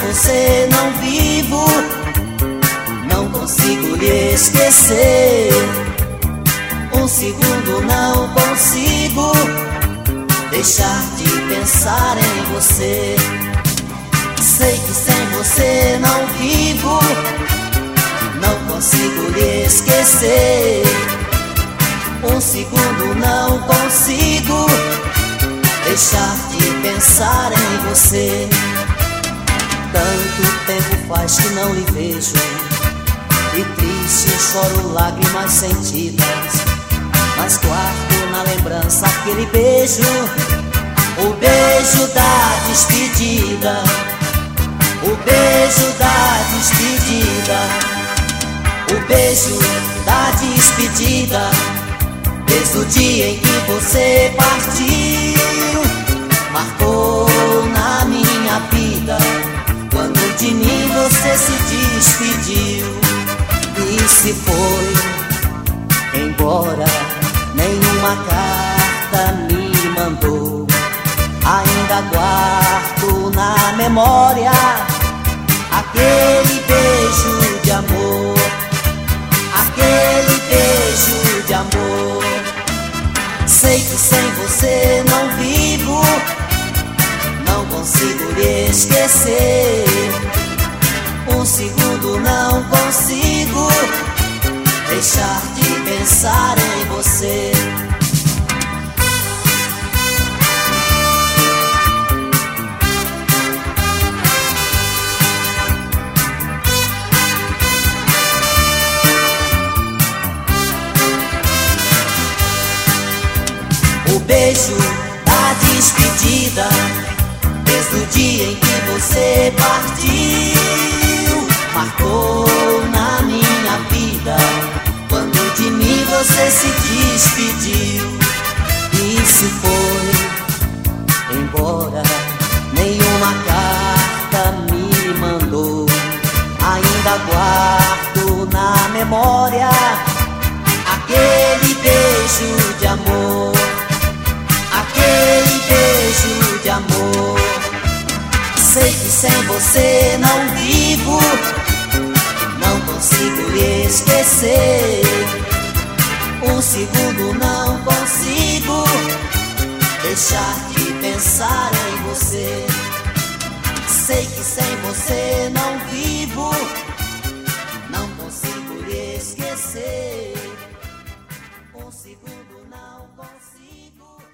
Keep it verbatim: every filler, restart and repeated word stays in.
você não vivo, não consigo lhe esquecer. Um segundo não consigo deixar de pensar em você. Sei que sem você não vivo, não consigo lhe esquecer. Um segundo não consigo deixar de pensar em você. Tanto tempo faz que não lhe vejo, e triste choro lágrimas sentidas, mas guardo na lembrança aquele beijo, o beijo da despedida, o beijo da despedida, o beijo da despedida. Desde o dia em que você partiu, marcou na minha vida, quando de mim você se despediu e se foi embora. Nenhuma carta me mandou, ainda guardo na memória aquele beijo de amor, aquele beijo de amor. Sei que sem você não vivo, não consigo lhe esquecer. Um segundo não consigo deixar de pensar em você. O beijo da despedida, desde o dia em que você partiu, marcou na minha vida, quando de mim você se despediu e se foi embora. Nenhuma carta me mandou, ainda guardo na memória aquele beijo de amor, aquele beijo de amor. Sei que sem você não vivo, não consigo lhe esquecer. Um segundo não consigo deixar de pensar em você. Sei que sem você não vivo, não consigo lhe esquecer. Um segundo não consigo